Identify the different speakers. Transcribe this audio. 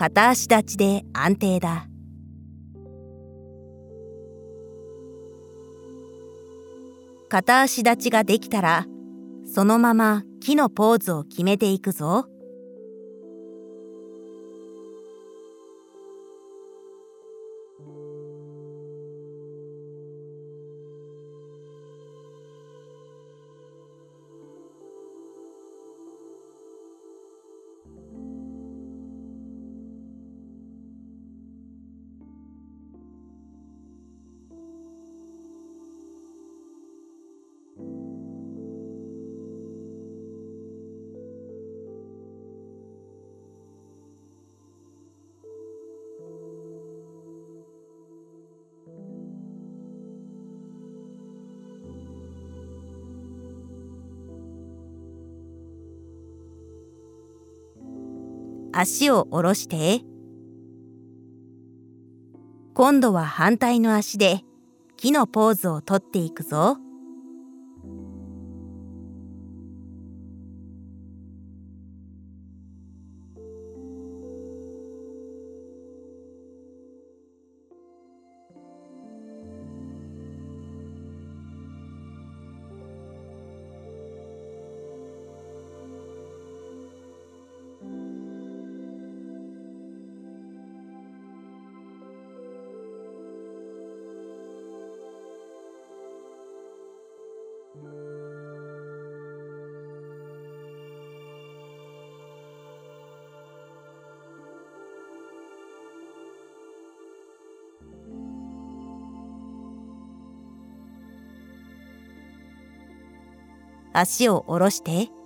Speaker 1: 片足立ちで安定だ。片足立ちができたら、そのまま木のポーズを決めていくぞ。足を下ろして、今度は反対の足で木のポーズをとっていくぞ。足を下ろして、